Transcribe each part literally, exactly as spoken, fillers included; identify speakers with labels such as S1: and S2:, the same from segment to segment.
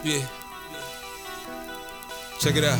S1: Yeah. Check it out.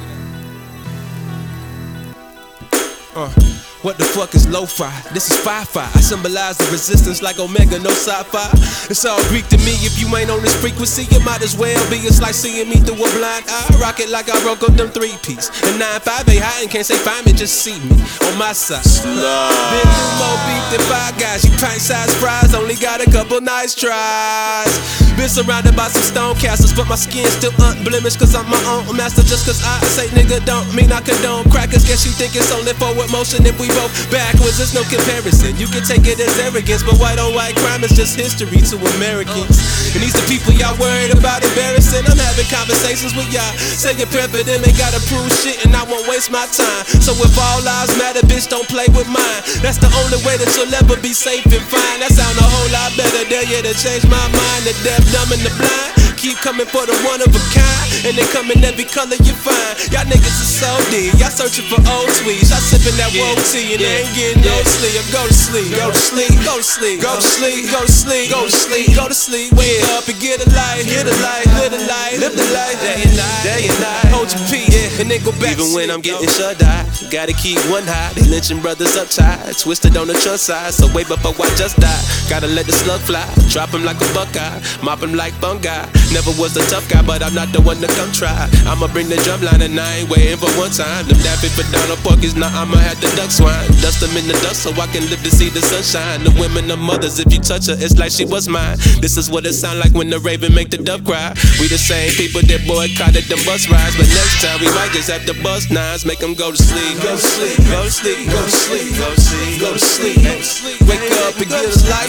S1: Uh, what the fuck is lo-fi? This is fi-fi. I symbolize the resistance like Omega, no sci-fi. It's all Greek to me. If you ain't on this frequency, it might as well be. It's like seeing me through a blind eye. Rock it like I broke up them three-piece. And nine five ain't high and can't say find me, just see me on my side. Been through more beef than five guys. You pint-sized fries, only got a couple nice tries. Been surrounded by some stone castles, but my skin still unblemished, cause I'm my own master. Just cause I say nigga don't mean I condone crackers. Guess you think it's only forward motion if we both backwards. There's no comparison. You can take it as arrogance, but white on white crime is just history to Americans. And these the people y'all worried about embarrassing. I'm having conversations with y'all, saying prayer for them ain't gotta prove shit, and I won't waste my time. So if all lives matter, bitch, don't play with mine. That's the only way that you'll ever be safe and fine. That sound a whole lot better. Dare you to change my mind. The deaf, dumb, and the blind keep coming for the one of a kind, and they come in every color you find. Y'all niggas is so deep, y'all searching for old tweets. Y'all sipping that woke tea and they ain't getting no sleep. Go to sleep, go to sleep, go to sleep, go to sleep, go to sleep, go to sleep, go to sleep. Wake up and get a light, hit a light, live the light, live the light, day and night, day and night. Hold your peace, yeah, and then go back. Even when I'm getting shut eye, gotta keep one high. They lynching brothers uptight, twisted on the trust side. So wait before I just die. Gotta let the slug fly, drop him like a buckeye, mop him like fungi. Never was a tough guy, but I'm not the one to come try. I'ma bring the drum line and I ain't waiting for one time. Them daffy for Donald Porkies, now I'ma have to duck swine. Dust them in the dust so I can live to see the sunshine. The women are mothers, if you touch her, it's like she was mine. This is what it sound like when the raven make the dove cry. We the same people that boycotted them bus rides, but next time we might just have to bust nines, make them go to sleep. Go to sleep, go to sleep, go to sleep, go to sleep, go to sleep. Wake up and get a light,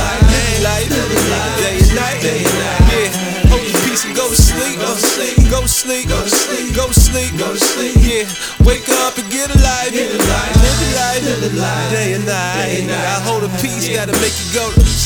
S1: light, day and night, day and night. Yeah. Hold your peace and go to sleep, go to sleep, go to sleep, go to sleep, go to sleep, go to sleep. Yeah, wake up and get a life, live a life, live a life, day and night. I hold a peace that'll make you go to